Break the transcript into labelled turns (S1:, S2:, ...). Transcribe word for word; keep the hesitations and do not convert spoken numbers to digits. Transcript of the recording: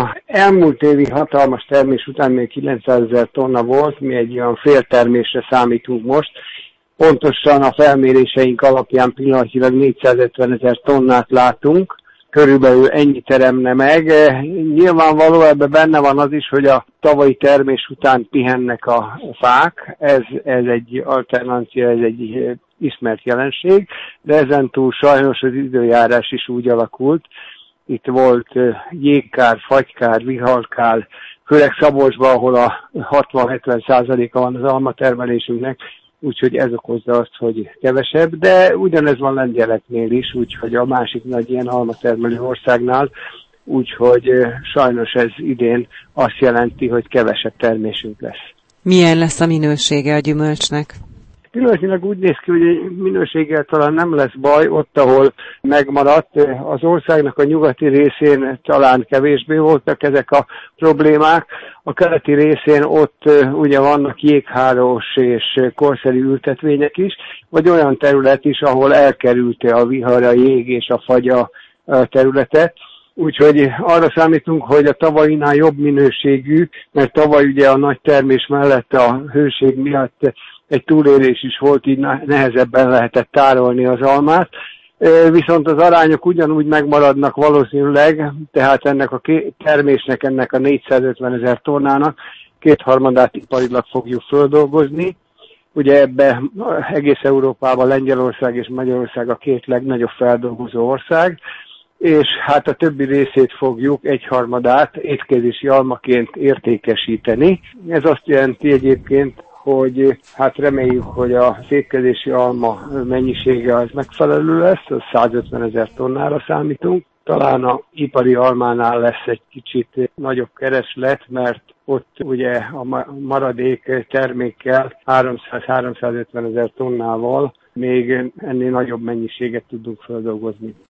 S1: A elmúlt évi hatalmas termés után még kilencszázezer tonna volt, mi egy olyan féltermésre számítunk most. Pontosan a felméréseink alapján pillanatilag négyszázötvenezer tonnát látunk, körülbelül ennyi teremne meg. Nyilvánvaló, ebben benne van az is, hogy a tavalyi termés után pihennek a fák, ez, ez egy alternancia, ez egy ismert jelenség, de ezentúl sajnos az időjárás is úgy alakult. Itt volt jégkár, fagykár, viharkár, főleg Szabolcsban, ahol a hatvan-hetven százaléka van az almatermelésünknek, úgyhogy ez okozza azt, hogy kevesebb, de ugyanez van lengyeleknél is, úgyhogy a másik nagy ilyen almatermelő országnál, úgyhogy sajnos ez idén azt jelenti, hogy kevesebb termésünk lesz.
S2: Milyen lesz a minősége a gyümölcsnek?
S1: Pillanatnyilag úgy néz ki, hogy minőséggel talán nem lesz baj, ott, ahol megmaradt. Az országnak a nyugati részén talán kevésbé voltak ezek a problémák. A keleti részén ott ugye vannak jéghálós és korszerű ültetvények is, vagy olyan terület is, ahol elkerülte a vihar, a jég és a fagya területet. Úgyhogy arra számítunk, hogy a tavainál jobb minőségű, mert tavaly ugye a nagy termés mellett a hőség miatt egy túlélés is volt, így nehezebben lehetett tárolni az almát. Viszont az arányok ugyanúgy megmaradnak valószínűleg, tehát ennek a termésnek, ennek a négyszázötvenezer tonnának kétharmadát iparilag fogjuk földolgozni. Ugye ebbe egész Európában Lengyelország és Magyarország a két legnagyobb feldolgozó ország, és hát a többi részét fogjuk, egyharmadát étkezési almaként értékesíteni. Ez azt jelenti egyébként, hogy hát reméljük, hogy a étkezési alma mennyisége az megfelelő lesz, az százötvenezer tonnára számítunk. Talán a ipari almánál lesz egy kicsit nagyobb kereslet, mert ott ugye a maradék termékkel háromszáz-háromszázötvenezer tonnával még ennél nagyobb mennyiséget tudunk feldolgozni.